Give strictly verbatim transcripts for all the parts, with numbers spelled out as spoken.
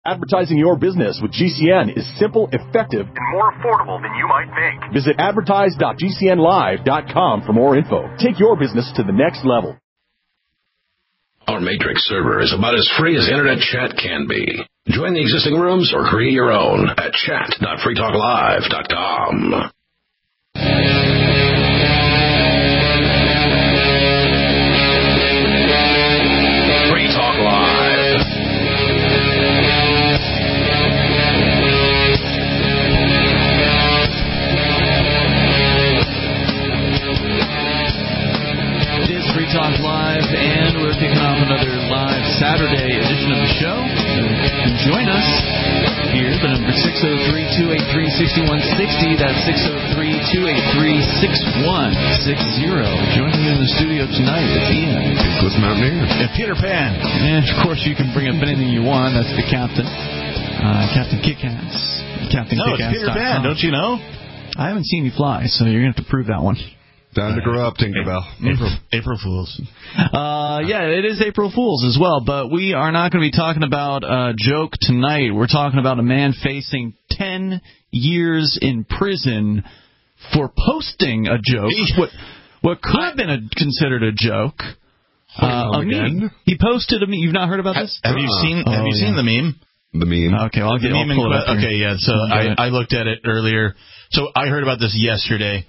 Advertising your business with G C N is simple, effective, and more affordable than you might think. Visit advertise dot g c n live dot com for more info. Take your business to the next level. Our Matrix server is about as free as internet chat can be. Join the existing rooms or create your own at chat dot free talk live dot com. Free Talk Live. It is Free Talk Live, and we're kicking off another live Saturday edition of the show. Join us here. The number six oh three, two eight three, six one six oh. That's six oh three, two eight three, six one six oh. Joining me in the studio tonight is Ian. Cliff Mountaineer. And Peter Pan. And, of course, you can bring up anything you want. That's the captain. Uh, Captain Kickass. Captain no, Kickass. It's Peter Pan, don't you know? I haven't seen you fly, so you're going to have to prove that one. Time to grow up, Tinkerbell. April, April Fools. Uh, yeah, it is April Fools as well, but we are not going to be talking about a joke tonight. We're talking about a man facing ten years in prison for posting a joke. What, what could have been a, considered a joke. Uh, a meme. He posted a meme. You've not heard about this? Have, have you seen Have oh, you yeah. seen the meme? The meme. Okay, I'll get the meme. I'll pull it up Okay, yeah. So I, I looked at it earlier. So I heard about this yesterday.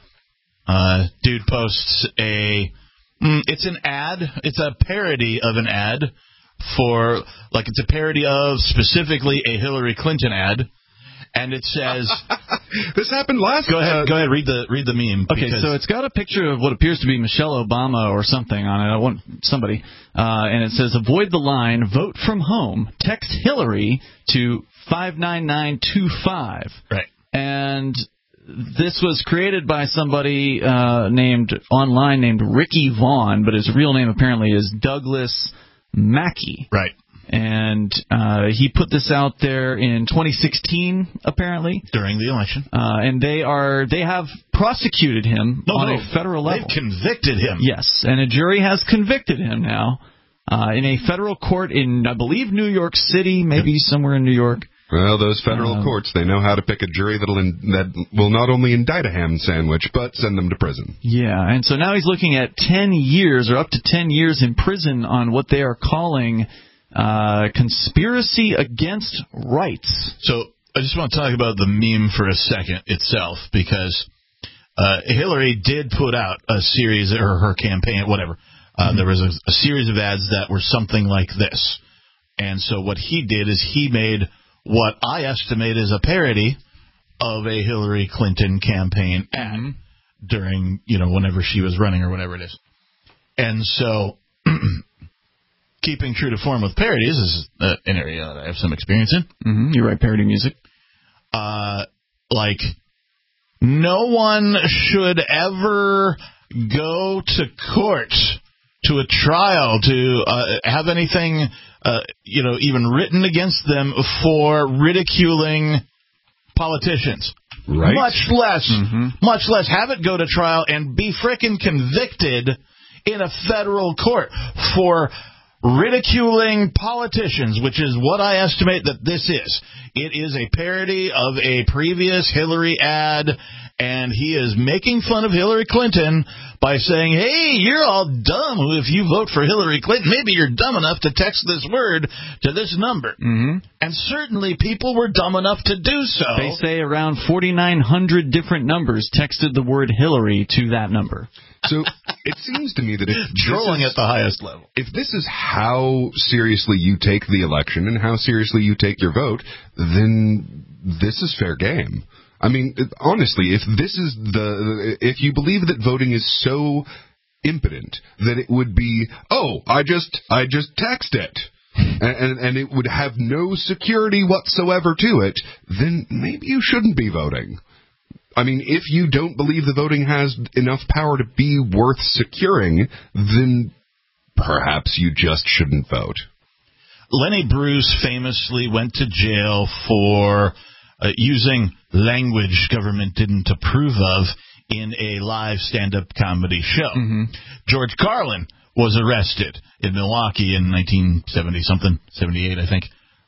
Uh, dude posts a, mm, it's an ad, it's a parody of an ad for, like it's a parody of specifically a Hillary Clinton ad, and it says, this happened last. Go ahead, uh, go ahead, read the read the meme. Okay, so it's got a picture of what appears to be Michelle Obama or something on it. I want somebody, uh, and it says, avoid the line, vote from home, text Hillary to five nine nine two five. Right. And this was created by somebody uh, named online named Ricky Vaughn, but his real name apparently is Douglas Mackey. Right. And uh, he put this out there in twenty sixteen, apparently, during the election. Uh, and they are they have prosecuted him no, on no, a federal level. They've convicted him. Yes, and a jury has convicted him now uh, in a federal court in, I believe, New York City, maybe somewhere in New York. Well, those federal um, courts, they know how to pick a jury that'll in, that will not only indict a ham sandwich, but send them to prison. Yeah, and so now he's looking at ten years, or up to ten years in prison on what they are calling uh, conspiracy against rights. So I just want to talk about the meme for a second itself, because uh, Hillary did put out a series, or her campaign, whatever. Uh, mm-hmm. There was a, a series of ads that were something like this. And so what he did is he made what I estimate is a parody of a Hillary Clinton campaign ad during, you know, whenever she was running or whatever it is. And so, keeping true to form with parodies is uh, an area that I have some experience in. Mm-hmm. You write parody music. Uh, like, no one should ever go to court, to a trial, to uh, have anything... Uh, you know, even written against them for ridiculing politicians. Right. Much less, mm-hmm. much less have it go to trial and be frickin' convicted in a federal court for ridiculing politicians, which is what I estimate that this is. It is a parody of a previous Hillary ad, and he is making fun of Hillary Clinton by saying, hey, you're all dumb if you vote for Hillary Clinton. Maybe you're dumb enough to text this word to this number. Mm-hmm. And certainly people were dumb enough to do so. They say around forty-nine hundred different numbers texted the word Hillary to that number. So it seems to me that if trolling is, at the highest level. If this is how seriously you take the election and how seriously you take your vote, then this is fair game. I mean, honestly, if this is the if you believe that voting is so impotent that it would be, oh, I just I just text it. And, and, and it would have no security whatsoever to it, then maybe you shouldn't be voting. I mean, if you don't believe the voting has enough power to be worth securing, then perhaps you just shouldn't vote. Lenny Bruce famously went to jail for uh, using language government didn't approve of in a live stand-up comedy show. Mm-hmm. George Carlin was arrested in Milwaukee in nineteen seventy something, seventy-eight, I think,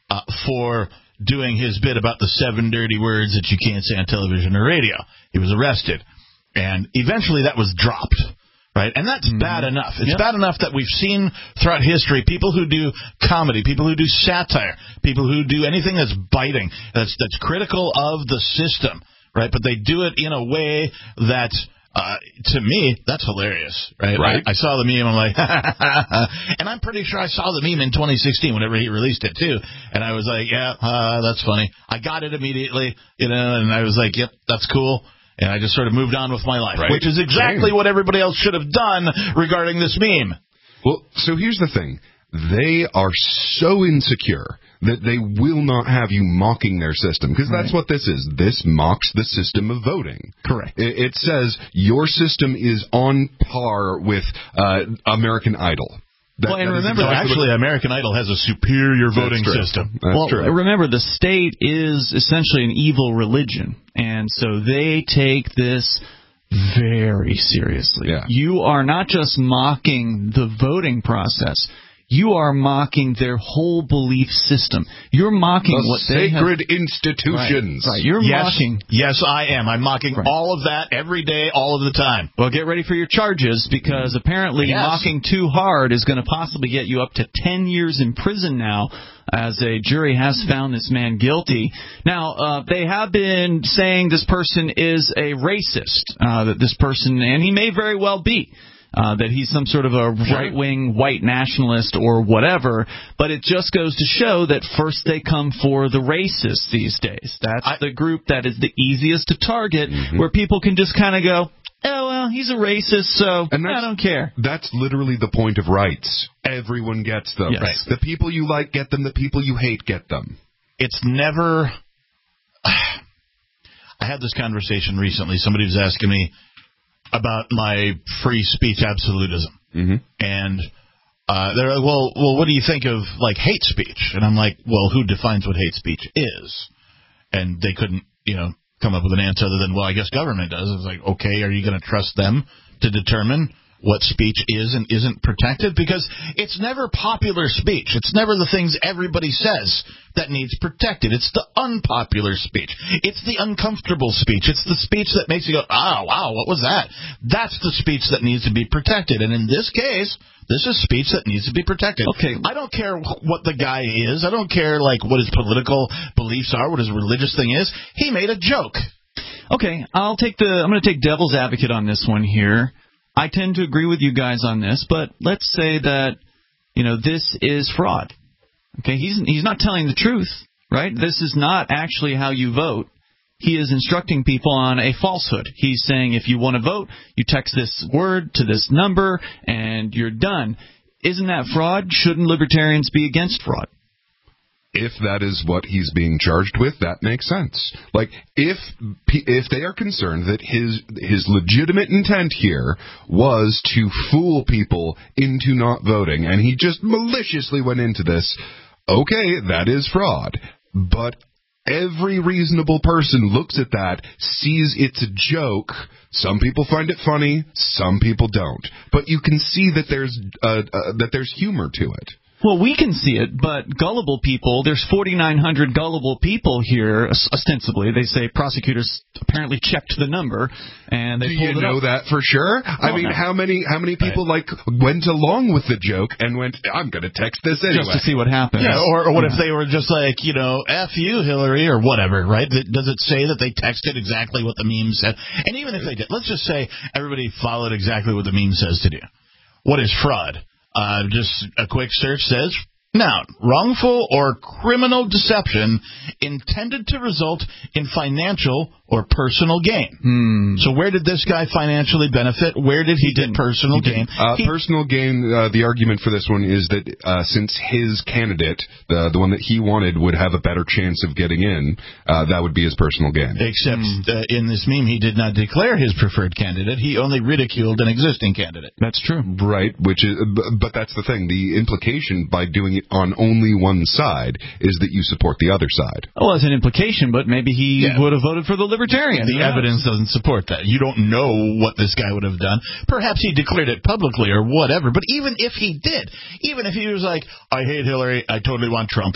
uh, for doing his bit about the seven dirty words that you can't say on television or radio. He was arrested. And eventually that was dropped. Right, and that's mm-hmm. bad enough. It's yep. bad enough that we've seen throughout history people who do comedy, people who do satire, people who do anything that's biting, that's that's critical of the system, right? But they do it in a way that, uh, to me, that's hilarious, right? Right. I, I saw the meme, I'm like, and I'm pretty sure I saw the meme in twenty sixteen whenever he released it too, and I was like, yeah, uh, that's funny. I got it immediately, you know, and I was like, yep, that's cool. And I just sort of moved on with my life, right. which is exactly Same. what everybody else should have done regarding this meme. Well, so here's the thing. They are so insecure that they will not have you mocking their system, because that's right. what this is. This mocks the system of voting. Correct. It, it says your system is on par with uh, American Idol. That, well, and remember, exactly actually, what, American Idol has a superior voting that's system. That's well, true. remember, the state is essentially an evil religion, and so they take this very seriously. Yeah. You are not just mocking the voting process. You are mocking their whole belief system. You're mocking the what they have... sacred institutions. Right, right. You're yes, mocking... Yes, I am. I'm mocking right. all of that every day, all of the time. Well, get ready for your charges, because apparently yes. mocking too hard is going to possibly get you up to ten years in prison now, as a jury has found this man guilty. Now, uh, they have been saying this person is a racist, uh, that this person, and he may very well be. Uh, that he's some sort of a right-wing white nationalist or whatever, but it just goes to show that first they come for the racists these days. That's I, the group that is the easiest to target, mm-hmm. where people can just kind of go, oh, well, he's a racist, so I don't care. That's literally the point of rights. Everyone gets them. Yes. Right. The people you like get them, the people you hate get them. It's never... I had this conversation recently. Somebody was asking me about my free speech absolutism. Mm-hmm. And uh, they're like, well, well, what do you think of, like, hate speech? And I'm like, well, who defines what hate speech is? And they couldn't, you know, come up with an answer other than, well, I guess government does. I was like, okay, are you going to trust them to determine what speech is and isn't protected? Because it's never popular speech. It's never the things everybody says that needs protected. It's the unpopular speech. It's the uncomfortable speech. It's the speech that makes you go, oh, wow, what was that? That's the speech that needs to be protected. And in this case, this is speech that needs to be protected. Okay. I don't care what the guy is. I don't care, like, what his political beliefs are, what his religious thing is. He made a joke. Okay, I'll take the, I'm going to take devil's advocate on this one here. I tend to agree with you guys on this, but let's say that, you know, this is fraud. Okay, he's he's not telling the truth, right? This is not actually how you vote. He is instructing people on a falsehood. He's saying if you want to vote, you text this word to this number and you're done. Isn't that fraud? Shouldn't libertarians be against fraud? If that is what he's being charged with, that makes sense. Like, if if they are concerned that his his legitimate intent here was to fool people into not voting, and he just maliciously went into this, okay, that is fraud. But every reasonable person looks at that, sees it's a joke. Some people find it funny, some people don't. But you can see that there's uh, uh, that there's humor to it. Well, we can see it, but gullible people, there's forty-nine hundred gullible people here, ostensibly. They say prosecutors apparently checked the number, and they Do pulled you it know up. that for sure? Well, I mean, no. how many how many people, like, went along with the joke and went, I'm going to text this anyway. Just to see what happens. Yeah, or, or what yeah. if they were just like, you know, F you, Hillary, or whatever, right? Does it say that they texted exactly what the meme said? And even if they did, let's just say everybody followed exactly what the meme says to do. What is fraud? Uh, just a quick search says, noun, wrongful or criminal deception intended to result in financial or personal gain. Hmm. So where did this guy financially benefit? Where did he, he get personal he gain? Uh, he, personal gain, uh, the argument for this one is that uh, since his candidate, the the one that he wanted, would have a better chance of getting in, uh, that would be his personal gain. Except hmm. uh, in this meme, he did not declare his preferred candidate. He only ridiculed an existing candidate. That's true. Right, which is, but that's the thing. The implication by doing it on only one side is that you support the other side. Well, it's an implication, but maybe he yeah. would have voted for the Libertarian. The evidence doesn't support that. You don't know what this guy would have done. Perhaps he declared it publicly or whatever, but even if he did, even if he was like, I hate Hillary, I totally want Trump,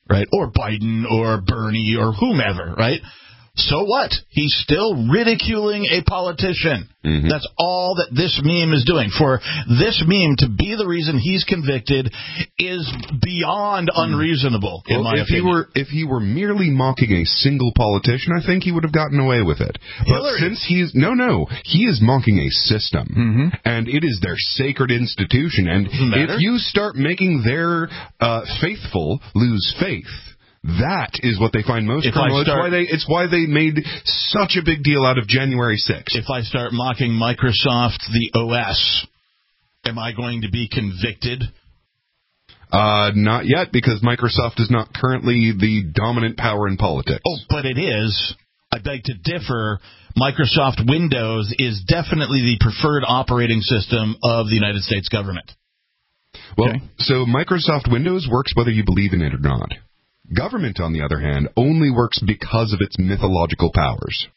right? Or Biden or Bernie or whomever, right? So what? He's still ridiculing a politician. Mm-hmm. That's all that this meme is doing. For this meme to be the reason he's convicted is beyond unreasonable, in well, my if opinion. He were, if he were merely mocking a single politician, I think he would have gotten away with it. Hillary. But since he's... No, no. He is mocking a system. Mm-hmm. And it is their sacred institution. And if you start making their uh, faithful lose faith... That is what they find most criminal. It's why they it's why they made such a big deal out of January sixth. If I start mocking Microsoft, the O S, am I going to be convicted? Uh, not yet, because Microsoft is not currently the dominant power in politics. Oh, but it is. I beg to differ. Microsoft Windows is definitely the preferred operating system of the United States government. Well, okay. So Microsoft Windows works whether you believe in it or not. Government, on the other hand, only works because of its mythological powers.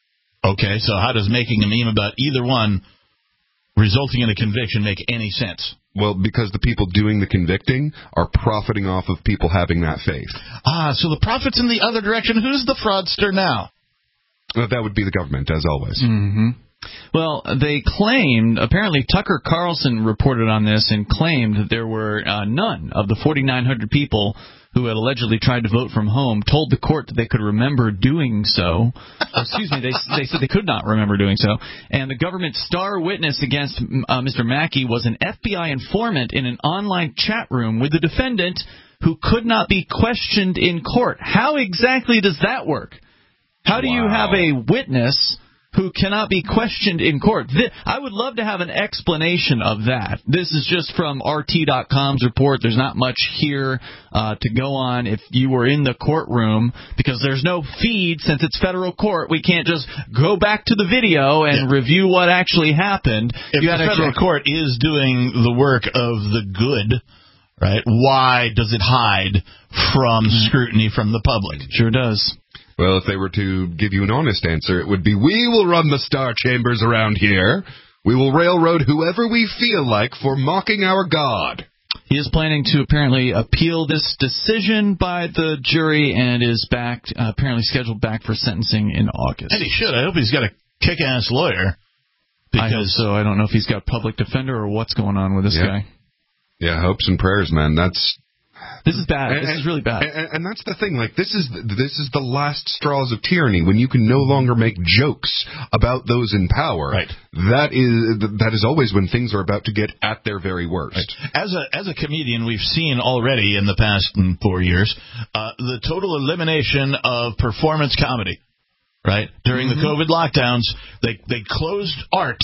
Okay, so how does making a meme about either one resulting in a conviction make any sense? Well, because the people doing the convicting are profiting off of people having that faith. Ah, so the profit's in the other direction. Who's the fraudster now? Well, that would be the government, as always. Mm-hmm. Well, they claimed, apparently Tucker Carlson reported on this and claimed that there were uh, none of the forty-nine hundred people who had allegedly tried to vote from home told the court that they could remember doing so. Excuse me, they, they said they could not remember doing so. And the government's star witness against uh, Mister Mackey was an F B I informant in an online chat room with the defendant who could not be questioned in court. How exactly does that work? How do wow. you have a witness who cannot be questioned in court? Th- I would love to have an explanation of that. This is just from R T dot com's report. There's not much here uh, to go on if you were in the courtroom, because there's no feed since it's federal court. We can't just go back to the video and yeah. review what actually happened. If you the federal check. court is doing the work of the good, right, why does it hide from mm-hmm. scrutiny from the public? Sure does. Well, if they were to give you an honest answer, it would be, we will run the star chambers around here. We will railroad whoever we feel like for mocking our God. He is planning to apparently appeal this decision by the jury and is back, uh, apparently scheduled back for sentencing in August. And he should. I hope he's got a kick-ass lawyer. Because I hope so. I don't know if he's got public defender or what's going on with this yeah. guy. Yeah, hopes and prayers, man. That's... This is bad. And, this is really bad. And, and that's the thing. Like, this is this is the last straws of tyranny, when you can no longer make jokes about those in power. Right. That is that is always when things are about to get at their very worst. Right. As a as a comedian, we've seen already in the past four years uh, the total elimination of performance comedy. Right. During mm-hmm. the COVID lockdowns, they they closed art.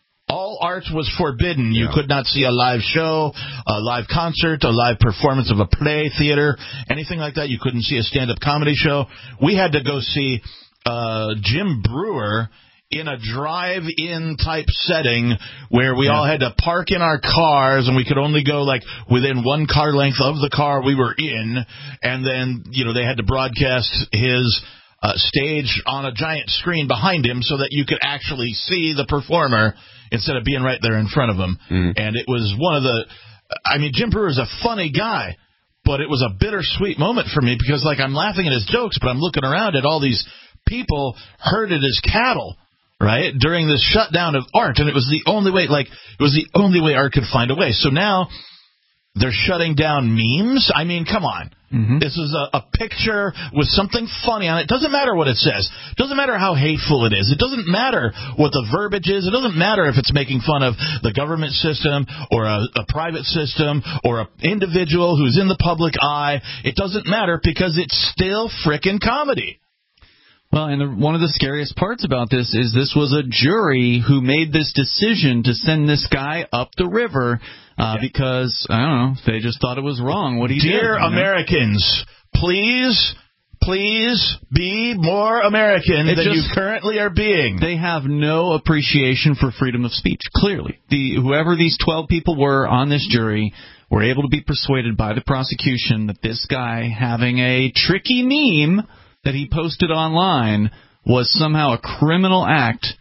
All art was forbidden. You yeah. could not see a live show, a live concert, a live performance of a play, theater, anything like that. You couldn't see a stand-up comedy show. We had to go see uh, Jim Breuer in a drive-in type setting where we yeah. all had to park in our cars, and we could only go like within one car length of the car we were in. And then, you know, they had to broadcast his uh, stage on a giant screen behind him so that you could actually see the performer instead of being right there in front of him. Mm. And it was one of the, I mean, Jim Breuer is a funny guy, but it was a bittersweet moment for me because, like, I'm laughing at his jokes, but I'm looking around at all these people herded as cattle, right, during this shutdown of art. And it was the only way, like, it was the only way art could find a way. So now they're shutting down memes. I mean, come on. Mm-hmm. This is a, a picture with something funny on it. It doesn't matter what it says. It doesn't matter how hateful it is. It doesn't matter what the verbiage is. It doesn't matter if it's making fun of the government system or a, a private system or an individual who's in the public eye. It doesn't matter because it's still frickin' comedy. Well, and the, one of the scariest parts about this is this was a jury who made this decision to send this guy up the river uh, yeah. because, I don't know, they just thought it was wrong what he Dear did. Dear Americans, know? please, please be more American it than just, you currently are being. They have no appreciation for freedom of speech, clearly. The whoever these twelve people were on this jury were able to be persuaded by the prosecution that this guy having a tricky meme that he posted online was somehow a criminal act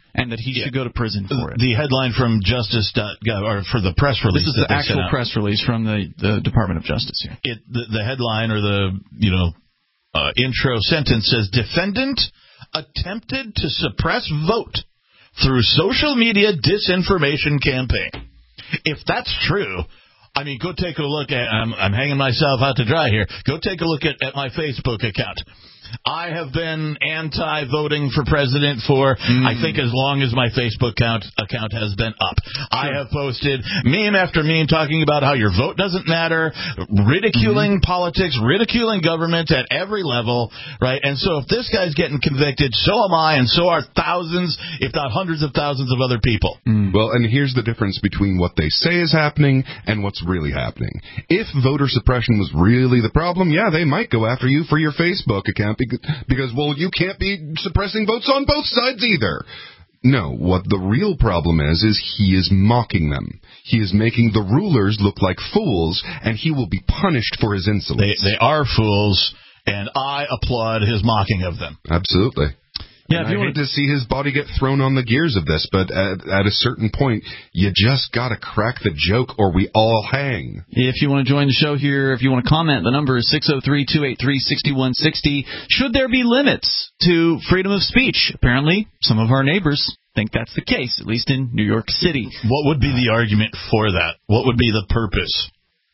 and that he Yeah. should go to prison for it. The headline from Justice dot gov, or for the press release. This is the actual press release from the, the Department of Justice here. It the, the headline or the you know uh, intro sentence says defendant attempted to suppress vote through social media disinformation campaign. If that's true, I mean, go take a look at. I'm, I'm hanging myself out to dry here. Go take a look at, at my Facebook account. I have been anti-voting for president for, mm. I think, as long as my Facebook account, account has been up. Sure. I have posted meme after meme talking about how your vote doesn't matter, ridiculing mm-hmm. politics, ridiculing government at every level, right? And so if this guy's getting convicted, so am I, and so are thousands, if not hundreds of thousands of other people. Mm. Well, and here's the difference between what they say is happening and what's really happening. If voter suppression was really the problem, yeah, they might go after you for your Facebook account. Because, well, you can't be suppressing votes on both sides either. No, what the real problem is, is he is mocking them. He is making the rulers look like fools, and he will be punished for his insolence. They, they are fools, and I applaud his mocking of them. Absolutely. Yeah, if you I want hate to see his body get thrown on the gears of this, but at, at a certain point, you just got to crack the joke or we all hang. If you want to join the show here, if you want to comment, the number is six oh three, two eight three, six one six oh. Should there be limits to freedom of speech? Apparently, some of our neighbors think that's the case, at least in New York City. What would be the argument for that? What would be the purpose?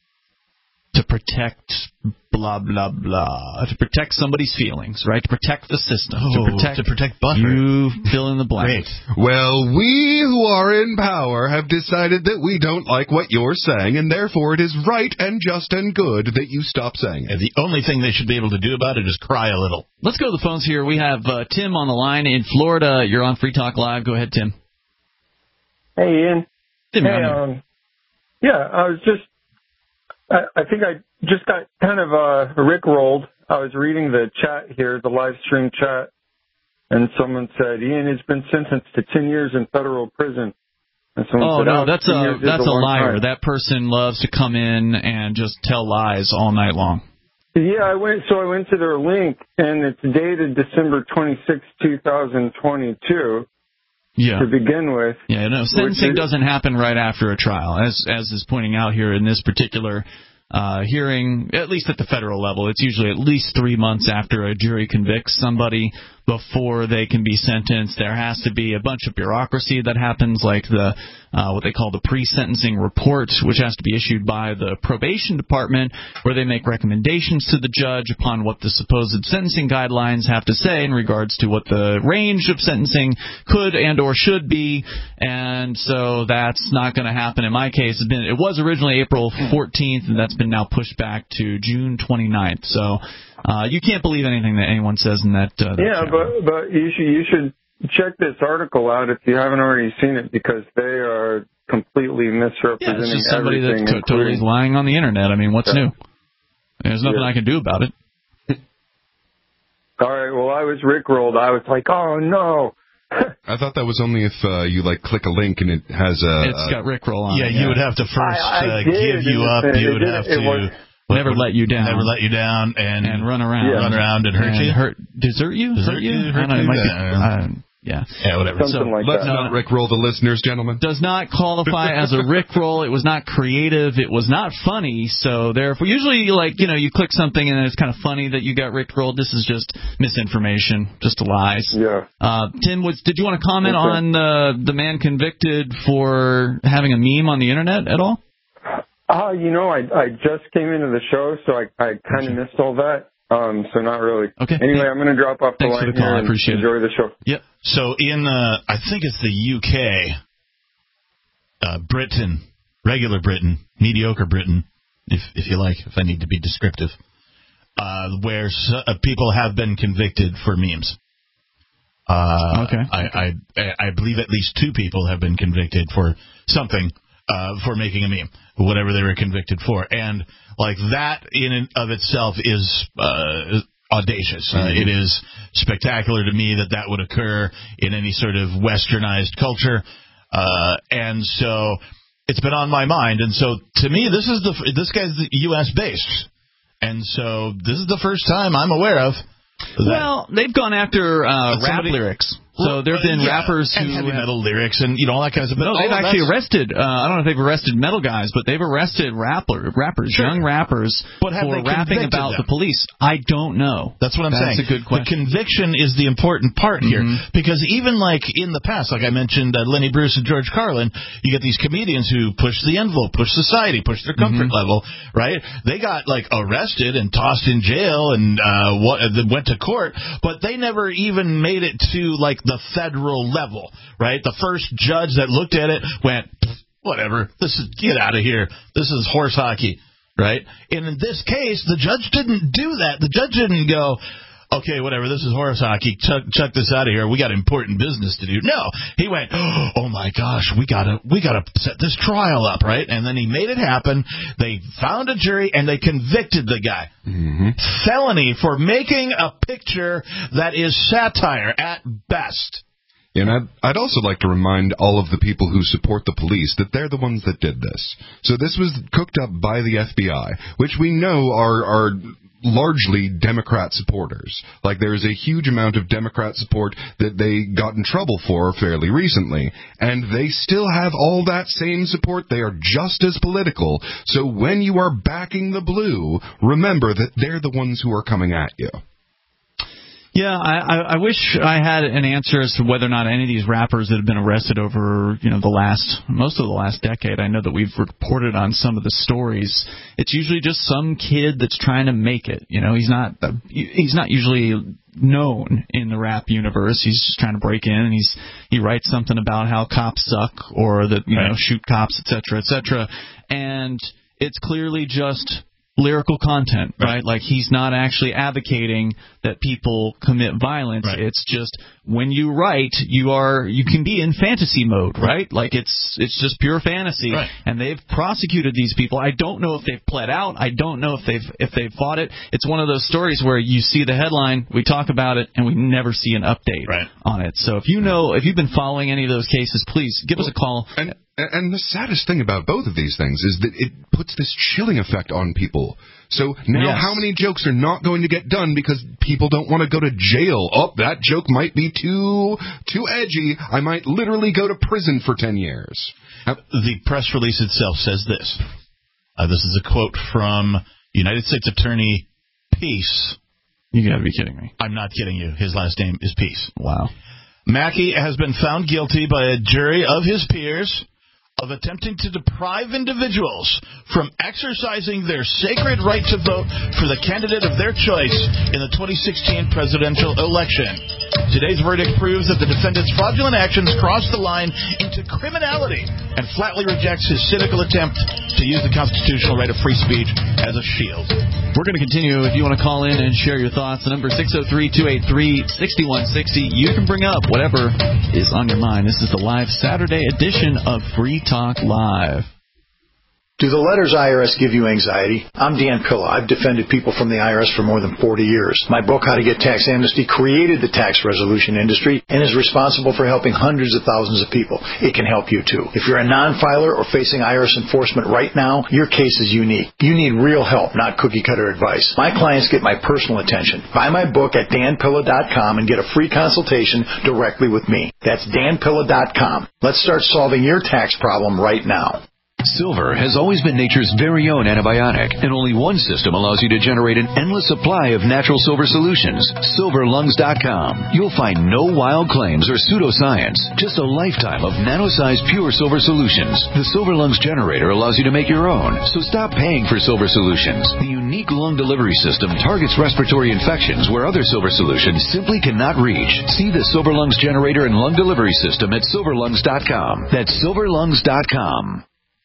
To protect blah, blah, blah. To protect somebody's feelings, right? To protect the system. Oh, to protect, to protect butter. You fill in the blank. Great. Well, we who are in power have decided that we don't like what you're saying, and therefore it is right and just and good that you stop saying it. And the only thing they should be able to do about it is cry a little. Let's go to the phones here. We have uh, Tim on the line in Florida. You're on Free Talk Live. Go ahead, Tim. Hey, Ian. Tim, hey, um, yeah, I was just... I, I think I just got kind of uh, rickrolled. I was reading the chat here, the live stream chat, and someone said, Ian has been sentenced to ten years in federal prison. And oh, said, no, oh, that's a that's a, a liar. Time. That person loves to come in and just tell lies all night long. Yeah, I went. So I went to their link, and it's dated December twenty-sixth, twenty twenty-two. Yeah. To begin with. Yeah, no, sentencing is, doesn't happen right after a trial, as as is pointing out here in this particular uh, hearing, at least at the federal level. It's usually at least three months after a jury convicts somebody before they can be sentenced. There has to be a bunch of bureaucracy that happens, like the uh, what they call the pre-sentencing report, which has to be issued by the probation department, where they make recommendations to the judge upon what the supposed sentencing guidelines have to say in regards to what the range of sentencing could and or should be. And so that's not going to happen in my case. It's been, it was originally April fourteenth, and that's been now pushed back to June twenty-ninth. So uh, you can't believe anything that anyone says in that. Uh, that yeah, chapter. but but you should you should check this article out if you haven't already seen it, because they are completely misrepresenting yeah, it's just somebody everything. that's to- totally lying on the internet. I mean, what's yeah. new? There's nothing yeah. I can do about it. All right. Well, I was rickrolled. I was like, oh no. I thought that was only if uh, you like click a link and it has a. It's got Rickroll on yeah, it. Yeah, you would have to first I, I uh, did, give you up. It, you it would did, have it to. Was, never let you down. Never let you down and and run around. Yeah. Run around and hurt and you. Hurt, desert you? Desert hurt you? you? I don't know. It Hurt might you? be, Yeah. uh, yeah. Yeah, whatever. Something So, like let's that. not rickroll the listeners, gentlemen. Does not qualify as a rickroll. It was not creative. It was not funny. So therefore, usually, like, you know, you click something and it's kind of funny that you got rickrolled. This is just misinformation, just lies. Yeah. Uh, Tim, was, did you want to comment okay. on uh, the man convicted for having a meme on the internet at all? Uh, you know, I I just came into the show, so I I kind of missed all that. Um, so not really. Okay. Anyway, I'm going to drop off the Thanks line for the call. here I appreciate and enjoy it. the show. Yep. So in, uh, I think it's the U K, uh, Britain, regular Britain, mediocre Britain, if if you like, if I need to be descriptive, uh, where so, uh, people have been convicted for memes. Uh, okay. I, I I believe at least two people have been convicted for something, uh, for making a meme, whatever they were convicted for, and like that in and of itself is uh, audacious. Uh, it is spectacular to me that that would occur in any sort of westernized culture, uh, and so it's been on my mind. And so to me, this is the this guy's U S based, and so this is the first time I'm aware of. Well, they've gone after uh, rap somebody, lyrics. So there have been yeah, rappers who and heavy have, metal lyrics and you know all that kind of stuff. But no, they've actually arrested. Uh, I don't know if they've arrested metal guys, but they've arrested rapper rappers, sure. young rappers, but have for they rapping about them? the police. I don't know. That's what I'm That's saying. That's a good question. The conviction is the important part here, mm-hmm. because even like in the past, like I mentioned, uh, Lenny Bruce and George Carlin, you get these comedians who push the envelope, push society, push their comfort mm-hmm. level, right? They got like arrested and tossed in jail and uh, what, uh, went to court, but they never even made it to like the federal level, right? The first judge that looked at it went, whatever, this is, get out of here. This is horse hockey, right? And in this case, the judge didn't do that. The judge didn't go, okay, whatever, this is horse hockey, chuck, chuck this out of here, we got important business to do. No, he went, oh my gosh, we gotta, we gotta set this trial up, right? And then he made it happen. They found a jury and they convicted the guy. Mm-hmm. Felony for making a picture that is satire at best. And I'd, I'd also like to remind all of the people who support the police that they're the ones that did this. So this was cooked up by the F B I, which we know are, are largely Democrat supporters. Like, there's a huge amount of Democrat support that they got in trouble for fairly recently. And they still have all that same support. They are just as political. So when you are backing the blue, remember that they're the ones who are coming at you. Yeah, I, I, I wish I had an answer as to whether or not any of these rappers that have been arrested over, you know, the last, most of the last decade. I know that we've reported on some of the stories. It's usually just some kid that's trying to make it. You know, he's not, he's not usually known in the rap universe. He's just trying to break in, and he's he writes something about how cops suck or that, you right. know, shoot cops, et cetera, et cetera. And it's clearly just lyrical content, right? right? Like, he's not actually advocating that people commit violence. Right. It's just when you write, you are you can be in fantasy mode, right? right? Like, it's it's just pure fantasy. Right. And they've prosecuted these people. I don't know if they've pled out. I don't know if they've if they've fought it. It's one of those stories where you see the headline, we talk about it, and we never see an update right. on it. So if you know, if you've been following any of those cases, please give well, us a call. And- And the saddest thing about both of these things is that it puts this chilling effect on people. So now yes. how many jokes are not going to get done because people don't want to go to jail? Oh, that joke might be too too edgy. I might literally go to prison for ten years. The press release itself says this. Uh, this is a quote from United States Attorney Peace. You got to be kidding me. I'm not kidding you. His last name is Peace. Wow. Mackey has been found guilty by a jury of his peers of attempting to deprive individuals from exercising their sacred right to vote for the candidate of their choice in the twenty sixteen presidential election. Today's verdict proves that the defendant's fraudulent actions crossed the line into criminality and flatly rejects his cynical attempt to use the constitutional right of free speech as a shield. We're going to continue. If you want to call in and share your thoughts, the number six oh three, two eight three, six one six zero. You can bring up whatever is on your mind. This is the live Saturday edition of Free Talk Live. Do the letters I R S give you anxiety? I'm Dan Pilla. I've defended people from the I R S for more than forty years. My book, How to Get Tax Amnesty, created the tax resolution industry and is responsible for helping hundreds of thousands of people. It can help you, too. If you're a non-filer or facing I R S enforcement right now, your case is unique. You need real help, not cookie-cutter advice. My clients get my personal attention. Buy my book at dan pilla dot com and get a free consultation directly with me. That's dan pilla dot com. Let's start solving your tax problem right now. Silver has always been nature's very own antibiotic, and only one system allows you to generate an endless supply of natural silver solutions. silver lungs dot com. You'll find no wild claims or pseudoscience, just a lifetime of nano-sized pure silver solutions. The Silver Lungs generator allows you to make your own, so stop paying for silver solutions. The unique lung delivery system targets respiratory infections where other silver solutions simply cannot reach. See the Silver Lungs generator and lung delivery system at silver lungs dot com. That's silver lungs dot com.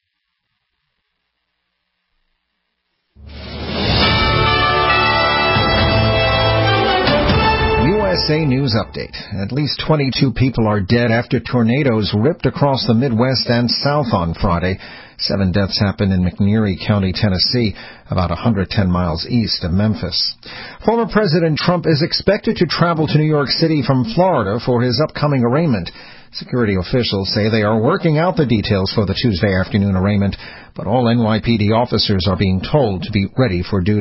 U S A News Update. At least twenty-two people are dead after tornadoes ripped across the Midwest and South on Friday. Seven deaths happened in McNeary County, Tennessee, about one hundred ten miles east of Memphis. Former President Trump is expected to travel to New York City from Florida for his upcoming arraignment. Security officials say they are working out the details for the Tuesday afternoon arraignment, but all N Y P D officers are being told to be ready for duty.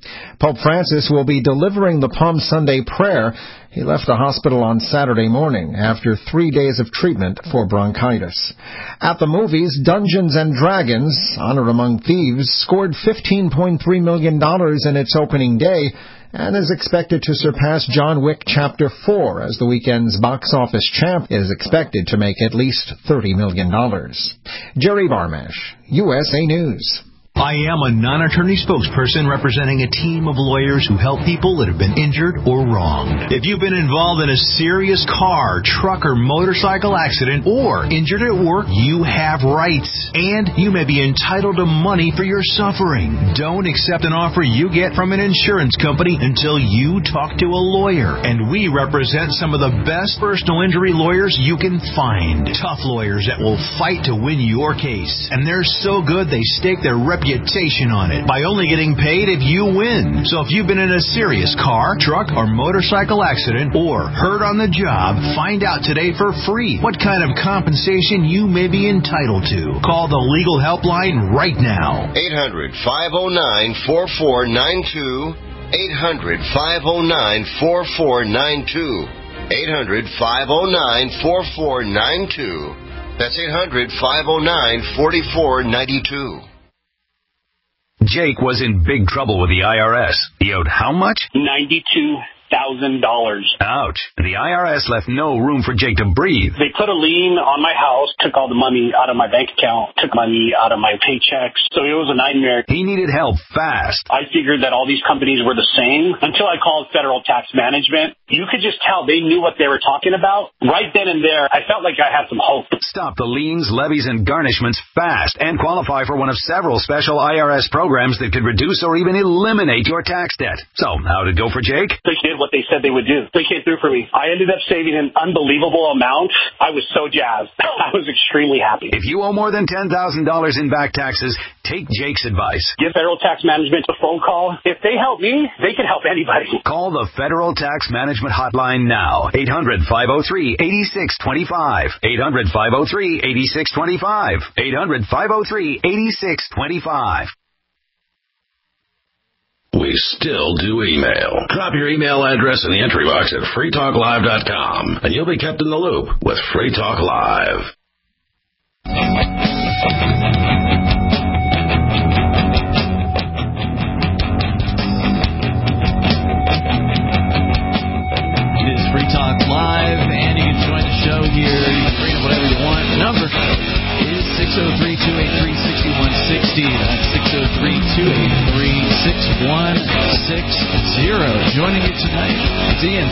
Pope Francis will be delivering the Palm Sunday prayer. He left the hospital on Saturday morning after three days of treatment for bronchitis. At the movies, Dungeons and Dragons, Honor Among Thieves, scored fifteen point three million dollars in its opening day and is expected to surpass John Wick Chapter four, as the weekend's box office champ is expected to make at least thirty million dollars. Jerry Barmash, U S A News. I am a non-attorney spokesperson representing a team of lawyers who help people that have been injured or wronged. If you've been involved in a serious car, truck, or motorcycle accident or injured at work, you have rights, and you may be entitled to money for your suffering. Don't accept an offer you get from an insurance company until you talk to a lawyer, and we represent some of the best personal injury lawyers you can find. Tough lawyers that will fight to win your case, and they're so good they stake their reputation on it by only getting paid if you win. So if you've been in a serious car, truck, or motorcycle accident or hurt on the job, find out today for free what kind of compensation you may be entitled to. Call the legal helpline right now. eight hundred, five oh nine, four four nine two. eight hundred, five oh nine, four four nine two. eight hundred, five oh nine, four four nine two. That's eight hundred, five oh nine, four four nine two. Jake was in big trouble with the I R S. He owed how much? ninety-two thousand dollars. Ouch. The I R S left no room for Jake to breathe. They put a lien on my house, took all the money out of my bank account, took money out of my paychecks. So it was a nightmare. He needed help fast. I figured that all these companies were the same until I called Federal Tax Management. You could just tell they knew what they were talking about. Right then and there, I felt like I had some hope. Stop the liens, levies, and garnishments fast and qualify for one of several special I R S programs that could reduce or even eliminate your tax debt. So, how did it go for Jake? They did what they said they would do. They came through for me. I ended up saving an unbelievable amount. I was so jazzed. I was extremely happy. If you owe more than ten thousand dollars in back taxes, take Jake's advice. Give Federal Tax Management a phone call. If they help me, they can help anybody. Call the Federal Tax Management Hotline now. eight hundred, five oh three, eight six two five. eight hundred, five oh three, eight six two five. eight hundred, five oh three, eight six two five. We still do email. Drop your email address in the entry box at free talk live dot com, and you'll be kept in the loop with Free Talk Live. It is Free Talk Live, and you can join the show here. You can bring up whatever you want. The number is six oh three, two eight three, six one six oh. That's six oh three, two eight three, six one six oh. Joining you tonight, it's Ian.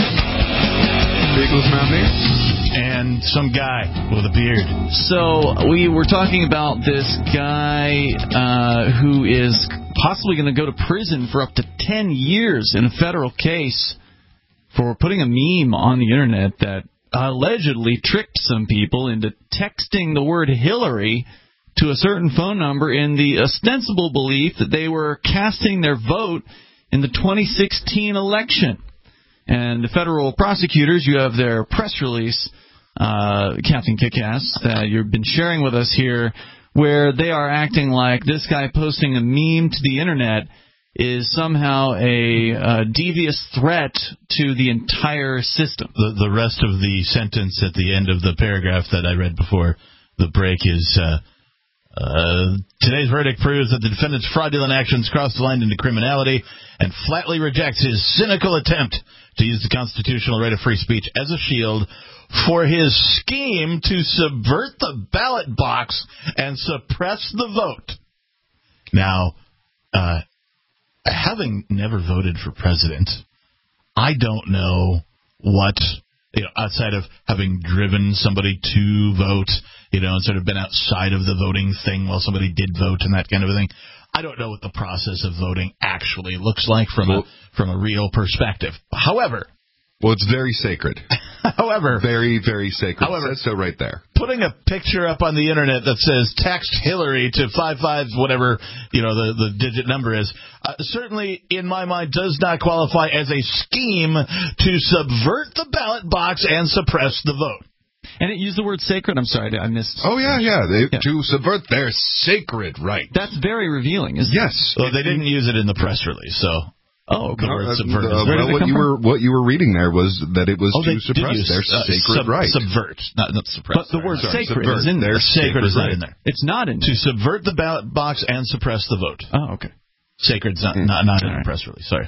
Biggles Mountaineer. And some guy with a beard. So we were talking about this guy uh, who is possibly going to go to prison for up to ten years in a federal case for putting a meme on the internet that allegedly tricked some people into texting the word Hillary to a certain phone number in the ostensible belief that they were casting their vote in the twenty sixteen election. And the federal prosecutors, you have their press release, uh, Captain Kickass, that you've been sharing with us here, where they are acting like this guy posting a meme to the internet is somehow a, a devious threat to the entire system. The, the rest of the sentence at the end of the paragraph that I read before the break is, uh, uh, today's verdict proves that the defendant's fraudulent actions crossed the line into criminality and flatly rejects his cynical attempt to use the constitutional right of free speech as a shield for his scheme to subvert the ballot box and suppress the vote. Now, uh, having never voted for president, I don't know what, you know, outside of having driven somebody to vote, you know, and sort of been outside of the voting thing while somebody did vote and that kind of a thing. I don't know what the process of voting actually looks like from a from a real perspective. However, well, it's very sacred. However, very, very sacred. However, it says so right there. Putting a picture up on the internet that says text Hillary to five five whatever, you know, the, the digit number is, uh, certainly in my mind does not qualify as a scheme to subvert the ballot box and suppress the vote. And it used the word sacred. I'm sorry, I missed. Oh, yeah, yeah. They, yeah. To subvert their sacred right. That's very revealing, isn't yes. it? Yes. Well, they didn't use it in the press release, so. Oh, the no, word uh, subvert. the, Where well, did it what come you from? were what you were reading there was that it was Oh, to they did suppress use, their uh, sacred sub, right. Subvert, not not suppress. But the sorry, word sorry. sacred Subvert is in there. Their sacred is not in there. It's not in there. To subvert the ballot box and suppress the vote. Oh, okay. Sacred's not not, not in the press release. Sorry.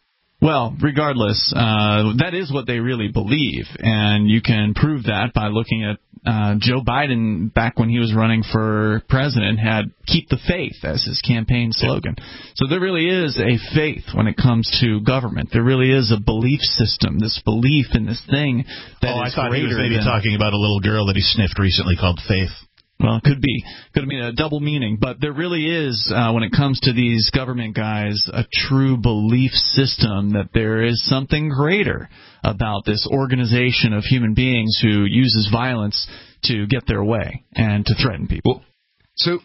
Well, regardless, uh, that is what they really believe, and you can prove that by looking at uh, Joe Biden back when he was running for president had "Keep the Faith" as his campaign slogan. So there really is a faith when it comes to government. There really is a belief system, this belief in this thing that oh, is I thought he was greater maybe than, talking about a little girl that he sniffed recently called Faith. Well, it could be. Could be a double meaning. But there really is, uh, when it comes to these government guys, a true belief system that there is something greater about this organization of human beings who uses violence to get their way and to threaten people. Well, so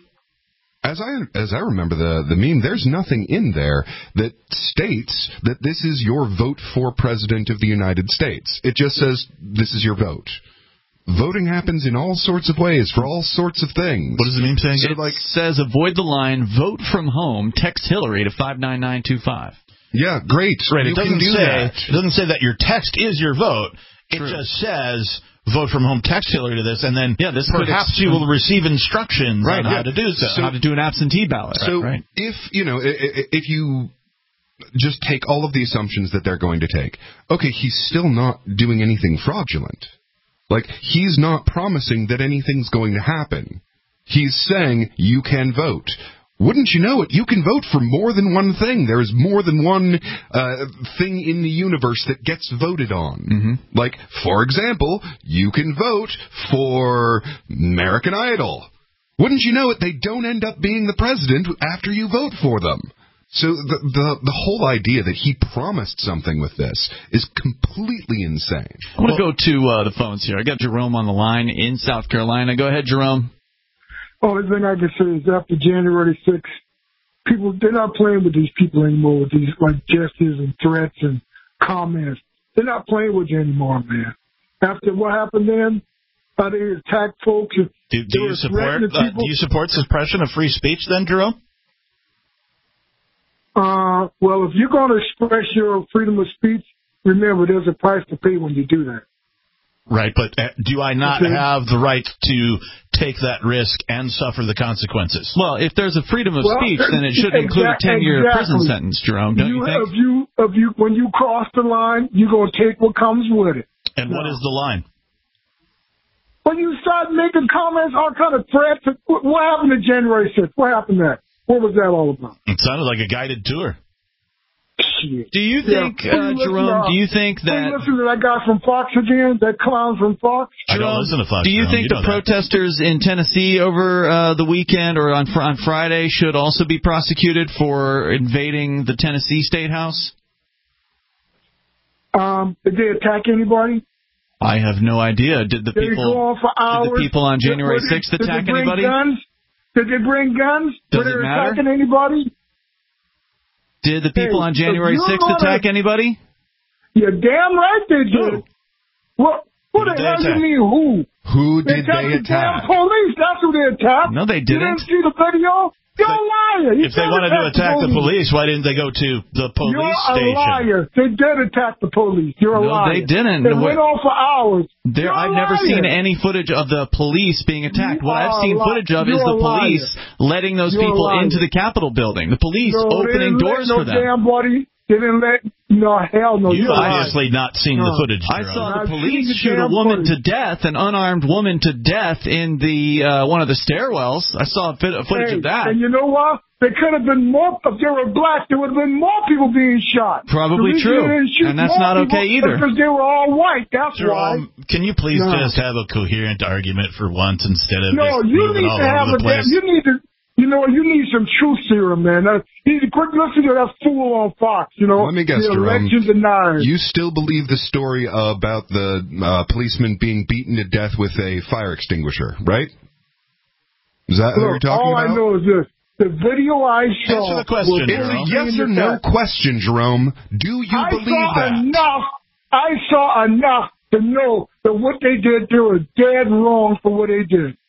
as I as I remember the, the meme, there's nothing in there that states that this is your vote for President of the United States. It just says this is your vote. Voting happens in all sorts of ways for all sorts of things. What does the meme say? It like, says avoid the line, vote from home, text Hillary to five nine nine two five. Yeah, great. Right, you it doesn't can do say that. it doesn't say that your text is your vote. It True. just says vote from home, text Hillary to this, and then yeah, this perhaps you will receive instructions right, on yeah. how to do so. so. How to do an absentee ballot. So right, right. if, you know, if you just take all of the assumptions that they're going to take, okay, he's still not doing anything fraudulent. Like, he's not promising that anything's going to happen. He's saying you can vote. Wouldn't you know it? You can vote for more than one thing. There is more than one uh, thing in the universe that gets voted on. Mm-hmm. Like, for example, you can vote for American Idol. Wouldn't you know it? They don't end up being the president after you vote for them. So the, the the whole idea that he promised something with this is completely insane. I want to go to uh, the phones here. I got Jerome on the line in South Carolina. Go ahead, Jerome. Only thing I can say is after January sixth, people, they're not playing with these people anymore with these like gestures and threats and comments. They're not playing with you anymore, man. After what happened then, how they attacked folks. And do, do you support uh, do you support suppression of free speech then, Jerome? Uh, well, if you're going to express your freedom of speech, remember there's a price to pay when you do that. Right, but uh, do I not okay. have the right to take that risk and suffer the consequences? Well, if there's a freedom of well, speech, then it should include a ten-year exactly. prison sentence, Jerome, don't you, you think? If you, if you, when you cross the line, you're going to take what comes with it. And no. What is the line? When you start making comments, all kind of threats, what, what happened to January sixth? What happened there? What was that all about? It sounded like a guided tour. Shit. Do you think, yeah. uh, Jerome, do you think that... Hey, listen to that guy from Fox again, that clown from Fox? I don't listen to Fox. Do you Jerome, think you the protesters that. in Tennessee over uh, the weekend or on, fr- on Friday should also be prosecuted for invading the Tennessee State House? Um, did they attack anybody? I have no idea. Did the did people? They go on for hours? Did the people on January sixth did, attack did they bring anybody? Guns? Did they bring guns? Does Were it they matter? attacking anybody? Did the people hey, on January sixth attack that, anybody? You're damn right they did. Who? What? Who the hell do you mean who? Who they did they the attack? Damn police. That's who they attacked. No, they didn't. You didn't see the video? You're a liar. You if they wanted to attack the police. the police, why didn't they go to the police You're station? You're a liar. They did attack the police. You're a no, liar. No, they didn't. They no, went on for hours. There, I've never seen any footage of the police being attacked. You what I've seen footage of You're is the police letting those You're people into the Capitol building. The police no, opening doors no for them. Damn buddy. They didn't let, no, hell no. You've obviously not seen no. the footage, I Jerome. saw the I've police the shoot a woman footage. to death, an unarmed woman to death in the uh, one of the stairwells. I saw a footage hey, of that. And you know what? There could have been more, if they were black, there would have been more people being shot. Probably true. And that's not okay either. Because they were all white, that's Jerome, why. Can you please no. just have a coherent argument for once instead of no, just you moving need all to over have the a place? You need to, you know, you need some truth serum, man. Uh, you need to quit listening to that fool on Fox, you know. Let me guess, the Jerome. election deniers. You still believe the story about the uh, policeman being beaten to death with a fire extinguisher, right? Is that Look, what you're talking all about? All I know is this. The video I saw... Answer the question, It's a yes or no question, Jerome. Do you I believe saw that? Enough, I saw enough to know that what they did, they were dead wrong for what they did.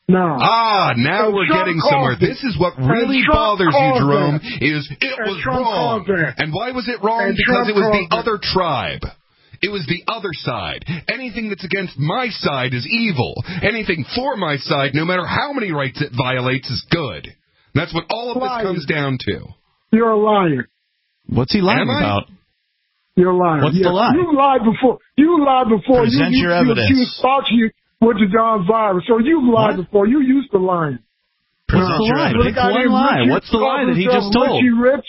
No. Ah, now And we're Trump getting somewhere. caused it. This is what And really Trump bothers you, caused Jerome, that. is it And was Trump wrong. caused that. And why was it wrong? And Because Trump it was the caused it. other tribe. It was the other side. Anything that's against my side is evil. Anything for my side, no matter how many rights it violates, is good. That's what all of this Liar. comes down to. You're a liar. What's he lying Am I? about? You're a liar. What's yes. the lie? You lied before. You lied before. Present you, your you, evidence. You accused Fauci with the John virus. So you've lied What? before. You used to lying. What's the lie? Pick one lie. What's the lie that he just told? Richie Rich.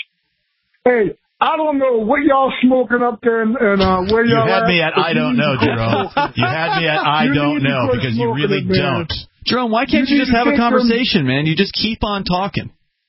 Hey, I don't know what y'all smoking up there and, and uh, where You y'all had at, me at but I you don't need know, to quit Jerome. smoking. You had me at I You don't need to know quit because you smoking really it, man. don't. Jerome, why can't You you, need just to have a take them- conversation, man? You just keep on talking.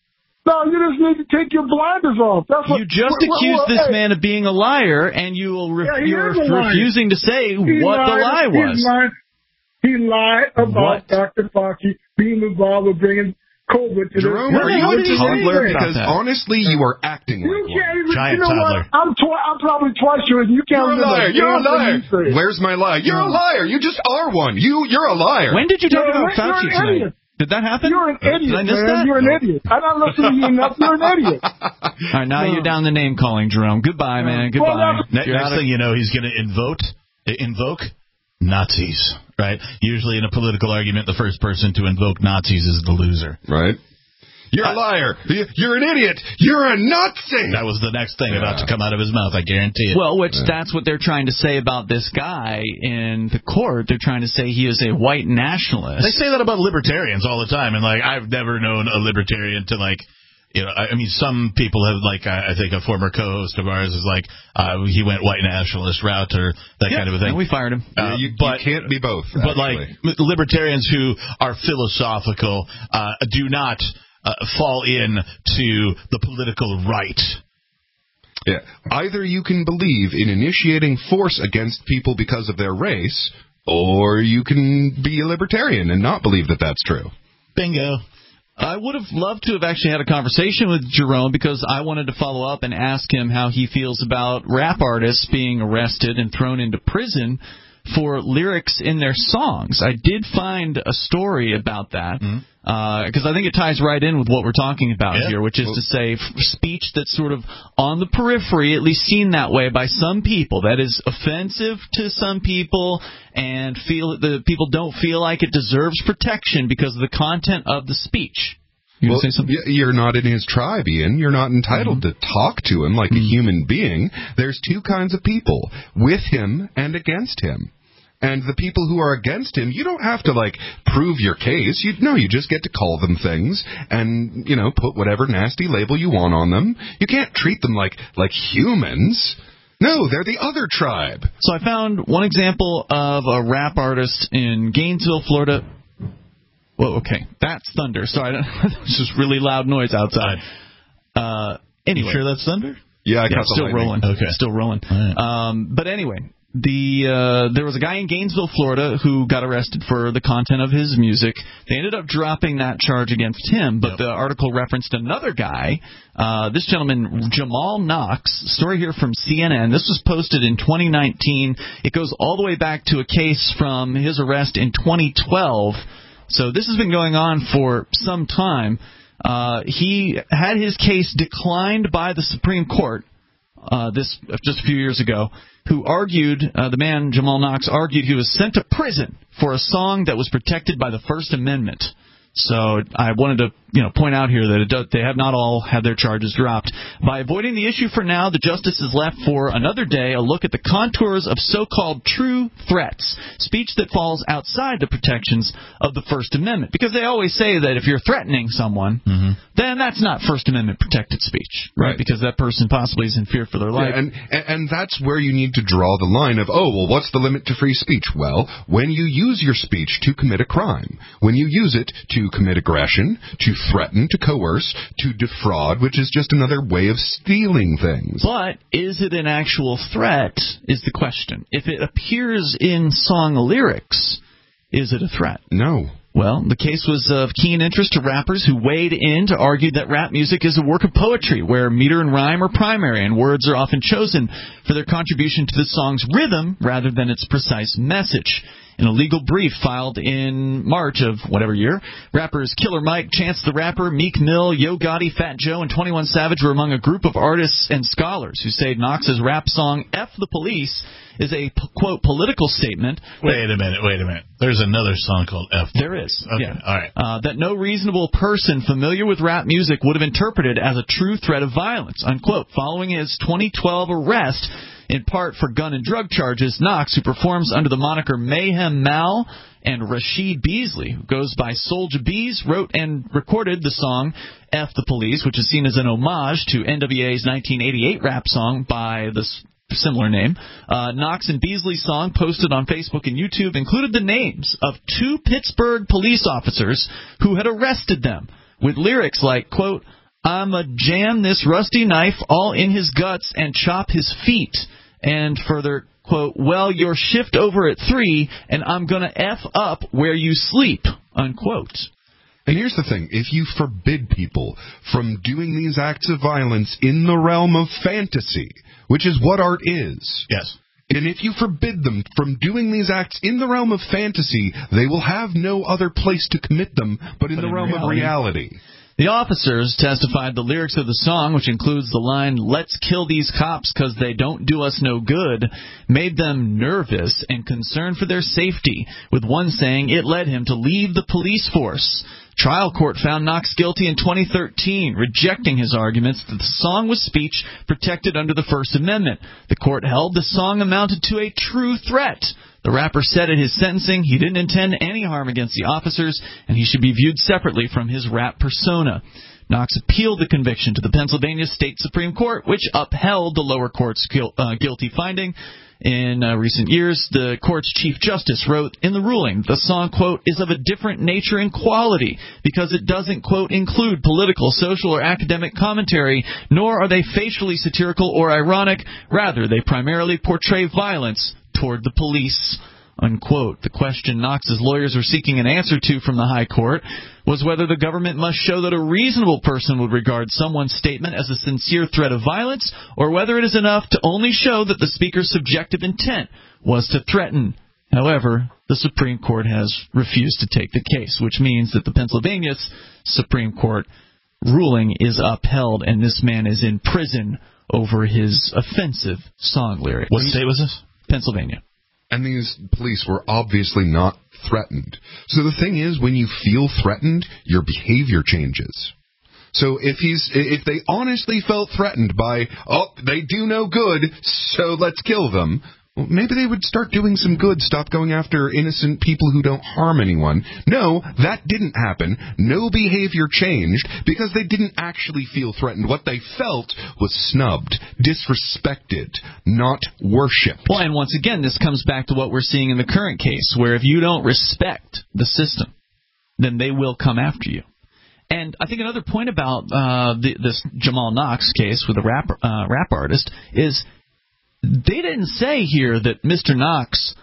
No, you just need to take your blinders off. That's what You just what- what- accused what- this hey, man of being a liar, and you will re- Yeah, he you're is a liar. refusing to say he what the lied- lie was. He lied, he lied about What? Doctor Fauci being involved with bringing COVID to Jerome, the are you What a did he say toddler? about Because that? honestly, you are acting You like one. can't even. Giant you know toddler. what? I'm twi- I'm probably twice your age. You can't You're a remember liar. a You're a damn thing liar. you said. Where's my lie? You're a No. liar. You just are one. You, you're a liar. When did you talk You're about an- you're Fauci an tonight? idiot. Did that happen? You're an Did idiot, I miss man. that? You're an idiot. I'm not listening to you enough. You're an idiot. All right, now No. you're down the name calling, Jerome. Goodbye, man. Goodbye. Well, Ne- You're next out of- thing you know, he's going to invoke invoke Nazis. Right? Usually in a political argument, the first person to invoke Nazis is the loser. Right? You're a liar. You- You're an idiot. You're a Nazi. That was the next thing Yeah. about to come out of his mouth. I guarantee it. Well, which that's what they're trying to say about this guy in the court. They're trying to say he is a white nationalist. They say that about libertarians all the time, and like I've never known a libertarian to like, you know, I, I mean, some people have like I, I think a former co-host of ours is like uh, he went white nationalist route or that Yeah, kind of a thing. and we fired him. Uh, you, you but can't be both. but like actually. libertarians who are philosophical uh, do not uh, fall in to the political right. Yeah. Either you can believe in initiating force against people because of their race, or you can be a libertarian and not believe that that's true. Bingo. I would have loved to have actually had a conversation with Jerome because I wanted to follow up and ask him how he feels about rap artists being arrested and thrown into prison for lyrics in their songs. I did find a story about that because Mm-hmm. uh, I think it ties right in with what we're talking about Yeah. here, which is to say f- speech that's sort of on the periphery, at least seen that way by some people, that is offensive to some people and feel the people don't feel like it deserves protection because of the content of the speech. You Well, gonna say something? y- you're not in his tribe, Ian. You're not entitled Mm-hmm. to talk to him like a human being. There's two kinds of people, with him and against him. And the people who are against him, you don't have to, like, prove your case. You No, you just get to call them things and, you know, put whatever nasty label you want on them. You can't treat them like like humans. No, they're the other tribe. So I found one example of a rap artist in Gainesville, Florida. Well, okay, that's thunder. Sorry, it's just really loud noise outside. Uh, anyway, You sure that's thunder? Yeah, I yeah, caught it's the still lightning. rolling. Okay. Still rolling. All right. Um, but anyway, the uh, there was a guy in Gainesville, Florida, who got arrested for the content of his music. They ended up dropping that charge against him, but Yep. the article referenced another guy. Uh, this gentleman, Jamal Knox. Story here from C N N. This was posted in twenty nineteen. It goes all the way back to a case from his arrest in twenty twelve. So this has been going on for some time. Uh, he had his case declined by the Supreme Court uh, this just a few years ago, who argued, uh, the man, Jamal Knox, argued he was sent to prison for a song that was protected by the First Amendment. So I wanted to, you know, point out here that it does, they have not all had their charges dropped. By avoiding the issue for now, the justice is left for another day a look at the contours of so-called true threats, speech that falls outside the protections of the First Amendment. Because they always say that if you're threatening someone, mm-hmm. then that's not First Amendment protected speech, right? Right. Because that person possibly is in fear for their life. Yeah, and, and and that's where you need to draw the line of, oh, well, what's the limit to free speech? Well, when you use your speech to commit a crime, when you use it to commit aggression, to threaten, to coerce, to defraud, which is just another way of stealing things. But is it an actual threat is the question. If it appears in song lyrics, is it a threat? No. Well, the case was of keen interest to rappers who weighed in to argue that rap music is a work of poetry, where meter and rhyme are primary and words are often chosen for their contribution to the song's rhythm rather than its precise message. In a legal brief filed in March of whatever year, rappers Killer Mike, Chance the Rapper, Meek Mill, Yo Gotti, Fat Joe, and twenty-one Savage were among a group of artists and scholars who say Knox's rap song F the Police is a, quote, political statement. Wait a minute, wait a minute. There's another song called F. There is. Okay, yeah. all right. Uh, that no reasonable person familiar with rap music would have interpreted as a true threat of violence, unquote. Following his twenty twelve arrest, in part for gun and drug charges, Knox, who performs under the moniker Mayhem Mal, and Rashid Beasley, who goes by Soulja Bees, wrote and recorded the song F the Police, which is seen as an homage to N W A's nineteen eighty-eight rap song by the similar name. Uh, Knox and Beasley's song, posted on Facebook and YouTube, included the names of two Pittsburgh police officers who had arrested them, with lyrics like, quote, "I'ma jam this rusty knife all in his guts and chop his feet," and further, quote, "Well, your shift over at three, and I'm gonna F up where you sleep," unquote. And here's the thing. If you forbid people from doing these acts of violence in the realm of fantasy, which is what art is. Yes. And if you forbid them from doing these acts in the realm of fantasy, they will have no other place to commit them but in but the in realm reality. of reality. The officers testified the lyrics of the song, which includes the line, "Let's kill these cops because they don't do us no good," made them nervous and concerned for their safety, with one saying it led him to leave the police force. Trial court found Knox guilty in twenty thirteen, rejecting his arguments that the song was speech protected under the First Amendment. The court held the song amounted to a true threat. The rapper said at his sentencing he didn't intend any harm against the officers, and he should be viewed separately from his rap persona. Knox appealed the conviction to the Pennsylvania State Supreme Court, which upheld the lower court's guil- uh, guilty finding. In uh, recent years, the court's Chief Justice wrote in the ruling, the song, quote, "is of a different nature and quality because it doesn't, quote, include political, social, or academic commentary, nor are they facially satirical or ironic. Rather, they primarily portray violence toward the police," unquote. The question Knox's lawyers were seeking an answer to from the High Court was whether the government must show that a reasonable person would regard someone's statement as a sincere threat of violence, or whether it is enough to only show that the speaker's subjective intent was to threaten. However, the Supreme Court has refused to take the case, which means that the Pennsylvania Supreme Court ruling is upheld, and this man is in prison over his offensive song lyrics. What state was this? Pennsylvania. And these police were obviously not threatened. So the thing is, when you feel threatened, your behavior changes. So if he's, if they honestly felt threatened by, oh, they do no good, so let's kill them, well, maybe they would start doing some good, stop going after innocent people who don't harm anyone. No, that didn't happen. No behavior changed because they didn't actually feel threatened. What they felt was snubbed, disrespected, not worshipped. Well, and once again, this comes back to what we're seeing in the current case, where if you don't respect the system, then they will come after you. And I think another point about uh, the, this Jamal Knox case with the rap, uh, rap artist is they didn't say here that Mister Knox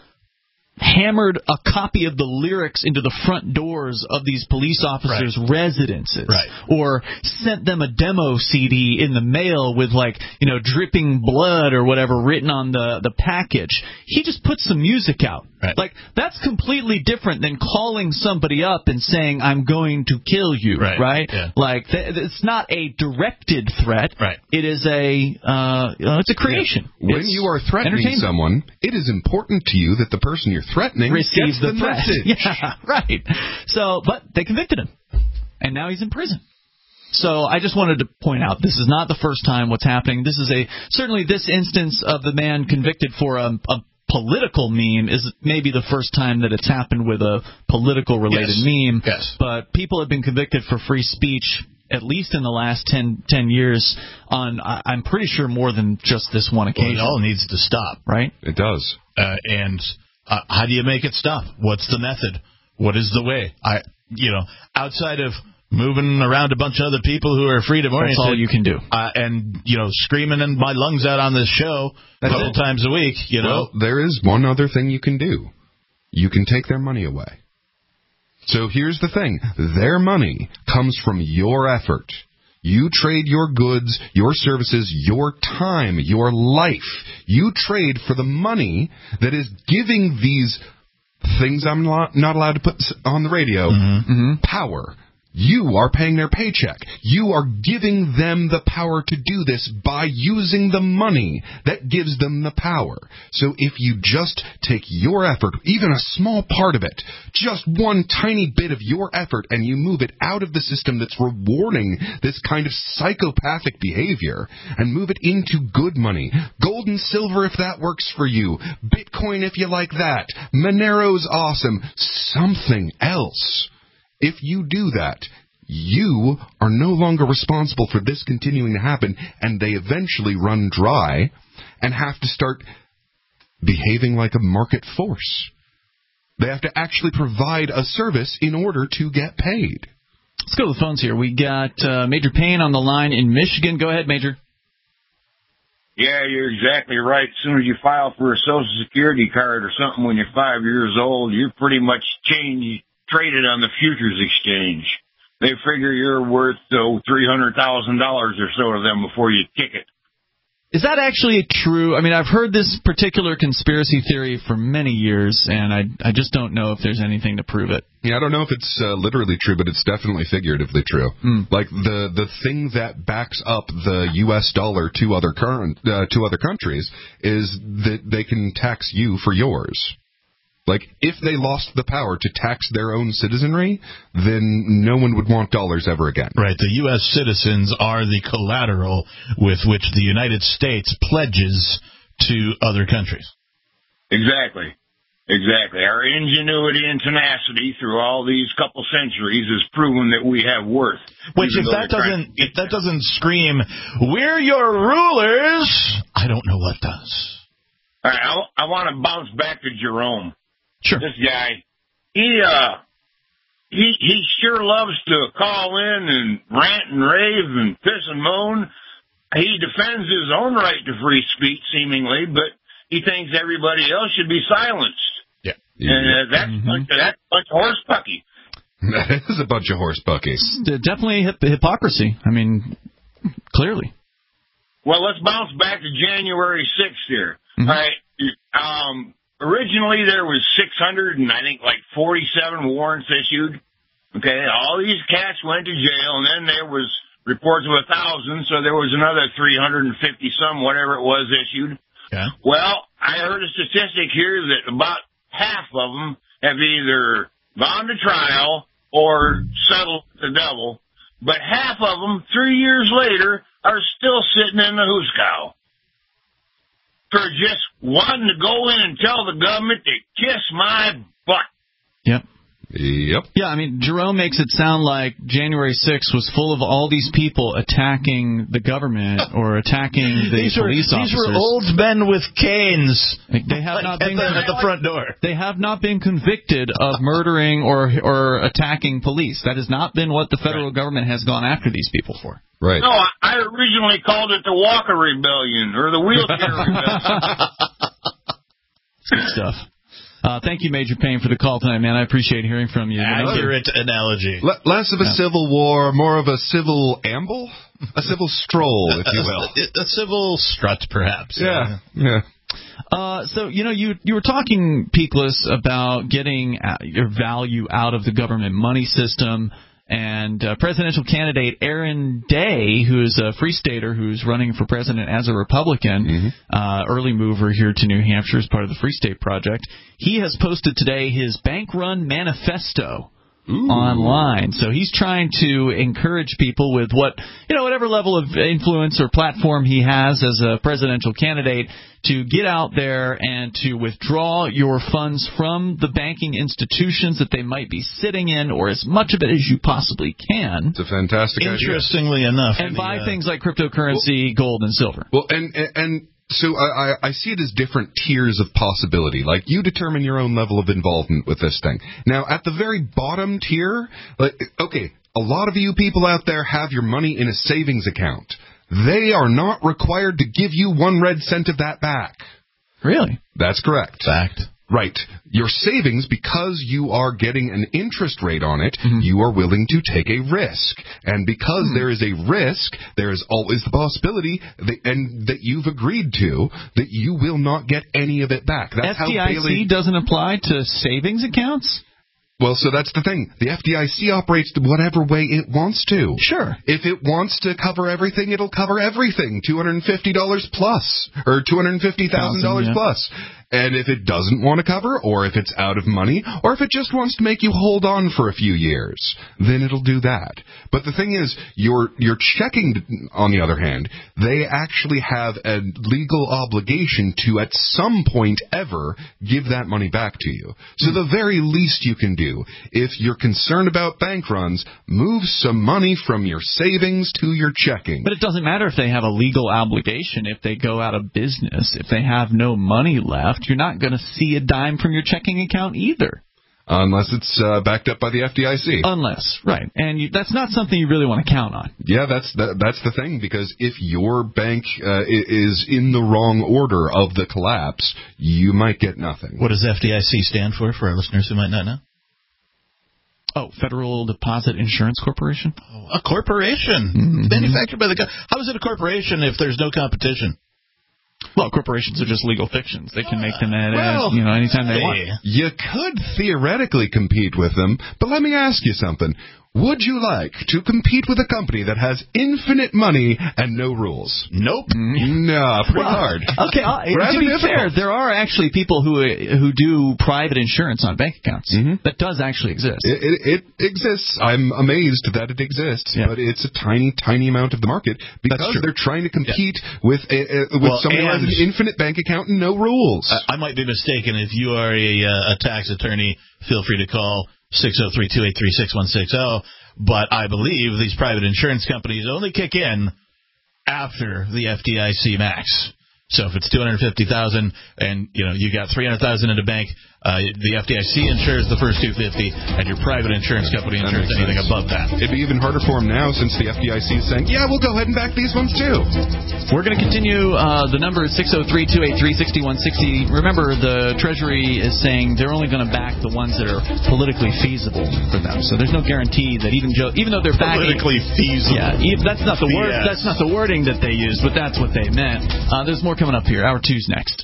hammered a copy of the lyrics into the front doors of these police officers' right. residences, right. or sent them a demo C D in the mail with, like, you know, dripping blood or whatever written on the, the package. He just put some music out. Right. Like, that's completely different than calling somebody up and saying, "I'm going to kill you," right? right? Yeah. Like, th- it's not a directed threat. Right. It is a, uh, you know, it's a creation. Yeah. When it's you are threatening someone, it is important to you that the person you're threatening receives gets the, the threat. message. Yeah, right. So, but they convicted him, and now he's in prison. So I just wanted to point out, this is not the first time what's happening. This is a, certainly this instance of the man convicted for a, a political meme is maybe the first time that it's happened with a political related yes. meme. Yes. But people have been convicted for free speech at least in the last ten, ten years on, I'm pretty sure, more than just this one occasion. Well, it all needs to stop. Right? It does. Uh, and uh, how do you make it stop? What's the method? What is the way? I, you know, outside of moving around a bunch of other people who are freedom oriented. That's all you can do. Uh, and, you know, screaming in my lungs out on this show a couple times a week, you know. Well, there is one other thing you can do. You can take their money away. So here's the thing. Their money comes from your effort. You trade your goods, your services, your time, your life. You trade for the money that is giving these things I'm not allowed to put on the radio, mm-hmm. Mm-hmm. power. You are paying their paycheck. You are giving them the power to do this by using the money that gives them the power. So if you just take your effort, even a small part of it, just one tiny bit of your effort, and you move it out of the system that's rewarding this kind of psychopathic behavior and move it into good money, gold and silver if that works for you, Bitcoin if you like that, Monero's awesome, something else. If you do that, you are no longer responsible for this continuing to happen, and they eventually run dry and have to start behaving like a market force. They have to actually provide a service in order to get paid. Let's go to the phones here. We got uh, Major Payne on the line in Michigan. Go ahead, Major. Yeah, you're exactly right. As soon as you file for a Social Security card or something when you're five years old, you're pretty much changed. Traded on the futures exchange. They figure you're worth oh, three hundred thousand dollars or so to them before you kick it. Is that actually true? I mean, I've heard this particular conspiracy theory for many years, and I I just don't know if there's anything to prove it. Yeah, I don't know if it's uh, literally true, but it's definitely figuratively true. Mm. Like the the thing that backs up the U S dollar to other current uh, to other countries is that they can tax you for yours. Like, if they lost the power to tax their own citizenry, then no one would want dollars ever again. Right. The U S citizens are the collateral with which the United States pledges to other countries. Exactly. Exactly. Our ingenuity and tenacity through all these couple centuries has proven that we have worth. Which, if that doesn't if that doesn't scream, we're your rulers, I don't know what does. All right, I, I want to bounce back to Jerome. Sure. This guy, he uh, he he sure loves to call in and rant and rave and piss and moan. He defends his own right to free speech, seemingly, but he thinks everybody else should be silenced. Yeah, and uh, that's mm-hmm. like, that's a bunch of horse pucky. That is a bunch of horse puckies. Definitely hip- hypocrisy. I mean, clearly. Well, let's bounce back to January sixth here. Mm-hmm. All right. Um, originally, there was six hundred and I think like forty-seven warrants issued. Okay, all these cats went to jail, and then there was reports of a thousand, so there was another three hundred fifty some, whatever it was, issued. Yeah. Well, I heard a statistic here that about half of them have either gone to trial or settled with the devil, but half of them, three years later, are still sitting in the hoosegow for just wanting to go in and tell the government to kiss my butt. Yep. Yep. Yeah, I mean, Jerome makes it sound like January sixth was full of all these people attacking the government or attacking the these police were, officers. These were old men with canes. They have not at, been the, at the front door. They have not been convicted of murdering or or attacking police. That has not been what the federal right. government has gone after these people for. Right. No, I, I originally called it the Walker Rebellion or the Wheelchair Rebellion. Good stuff. Uh, thank you, Major Payne, for the call tonight, man. I appreciate hearing from you. Accurate analogy. L- less of a yeah. civil war, more of a civil amble? A civil stroll, if you will. A, a civil strut, perhaps. Yeah, yeah. Uh, so, you know, you you were talking, Peakless, about getting your value out of the government money system. And uh, presidential candidate Aaron Day, who's a Free Stater who's running for president as a Republican, mm-hmm. uh, early mover here to New Hampshire as part of the Free State Project, he has posted today his bank run manifesto. Ooh. Online. So he's trying to encourage people with what, you know, whatever level of influence or platform he has as a presidential candidate to get out there and to withdraw your funds from the banking institutions that they might be sitting in, or as much of it as you possibly can. It's a fantastic idea. Interestingly enough. And the, buy uh, things like cryptocurrency, well, gold, and silver. Well, and and, and So I, I see it as different tiers of possibility. Like, you determine your own level of involvement with this thing. Now, at the very bottom tier, like, okay, a lot of you people out there have your money in a savings account. They are not required to give you one red cent of that back. Really? That's correct. Fact. Right. Your savings, because you are getting an interest rate on it, mm-hmm. you are willing to take a risk. And because mm. there is a risk, there is always the possibility that, and that you've agreed to, that you will not get any of it back. That's F D I C how Bailey doesn't apply to savings accounts? Well, so that's the thing. The F D I C operates whatever way it wants to. Sure. If it wants to cover everything, it'll cover everything. two hundred fifty dollars plus, or two hundred fifty thousand dollars yeah. plus. And if it doesn't want to cover, or if it's out of money, or if it just wants to make you hold on for a few years, then it'll do that. But the thing is, your your checking, on the other hand, they actually have a legal obligation to, at some point ever, give that money back to you. So the very least you can do, if you're concerned about bank runs, move some money from your savings to your checking. But it doesn't matter if they have a legal obligation. If they go out of business, if they have no money left, you're not going to see a dime from your checking account either. Unless it's uh, backed up by the F D I C. Unless, right. And you, that's not something you really want to count on. Yeah, that's that, that's the thing, because if your bank uh, is in the wrong order of the collapse, you might get nothing. What does F D I C stand for, for our listeners who might not know? Oh, Federal Deposit Insurance Corporation? Oh, a corporation. Mm-hmm. Manufactured by the government. How is it a corporation if there's no competition? Well, corporations are just legal fictions. They can make them at well, you know anytime they want. You could theoretically compete with them, but let me ask you something. Would you like to compete with a company that has infinite money and no rules? Nope. No, pretty well, hard. Okay, uh, to be difficult. fair, there are actually people who who do private insurance on bank accounts. Mm-hmm. That does actually exist. It, it, it exists. I'm amazed that it exists, yeah. but it's a tiny, tiny amount of the market because they're trying to compete yeah. with a, a, with well, somebody who has an infinite bank account and no rules. I, I might be mistaken. If you are a, a tax attorney, feel free to call six oh three, two eight three, six one six oh, but I believe these private insurance companies only kick in after the F D I C max. So if it's two hundred fifty thousand dollars and you know you got three hundred thousand dollars in a bank, uh, the F D I C insures the first two hundred fifty thousand dollars, and your private insurance company insures anything sense. above that. It'd be even harder for them now since the F D I C is saying, yeah, we'll go ahead and back these ones too. We're going to continue. Uh, the number is six oh three, two eight three, six one six oh. Remember, the Treasury is saying they're only going to back the ones that are politically feasible for them. So there's no guarantee that even Joe, even though they're backing politically feasible. Yeah, even, that's not the word. That's not the wording that they used, but that's what they meant. Uh, there's more coming up here. Hour two's next.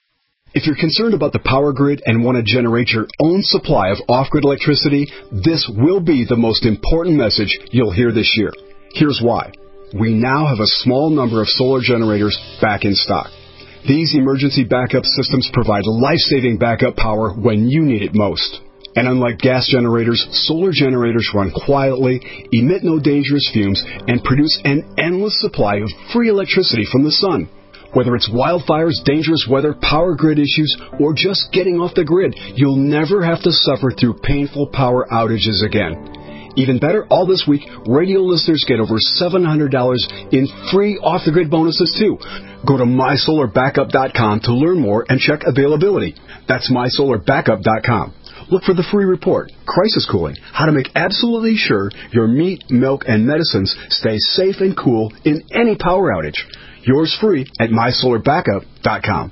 If you're concerned about the power grid and want to generate your own supply of off-grid electricity, this will be the most important message you'll hear this year. Here's why. We now have a small number of solar generators back in stock. These emergency backup systems provide life-saving backup power when you need it most. And unlike gas generators, solar generators run quietly, emit no dangerous fumes, and produce an endless supply of free electricity from the sun. Whether it's wildfires, dangerous weather, power grid issues, or just getting off the grid, you'll never have to suffer through painful power outages again. Even better, all this week, radio listeners get over seven hundred dollars in free off-the-grid bonuses, too. Go to my solar backup dot com to learn more and check availability. That's my solar backup dot com. Look for the free report, Crisis Cooling, how to make absolutely sure your meat, milk, and medicines stay safe and cool in any power outage. Yours free at my solar backup dot com.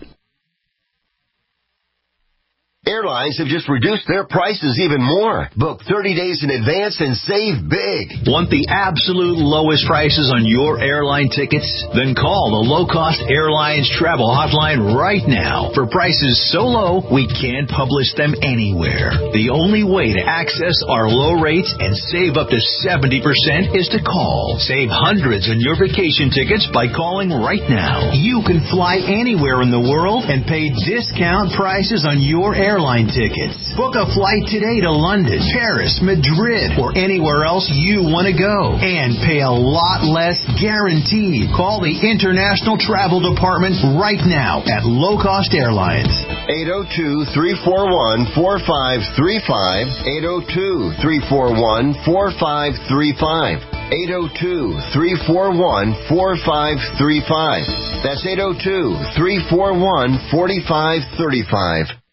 Airlines have just reduced their prices even more. Book thirty days in advance and save big. Want the absolute lowest prices on your airline tickets? Then call the Low Cost Airlines Travel Hotline right now. For prices so low, we can't publish them anywhere. The only way to access our low rates and save up to seventy percent is to call. Save hundreds on your vacation tickets by calling right now. You can fly anywhere in the world and pay discount prices on your airline Airline tickets. Book a flight today to London, Paris, Madrid, or anywhere else you want to go. And pay a lot less guaranteed. Call the International Travel Department right now at Low Cost Airlines. eight oh two, three four one, four five three five. eight oh two, three four one, four five three five. eight oh two, three four one, four five three five. That's eight oh two, three four one, four five three five.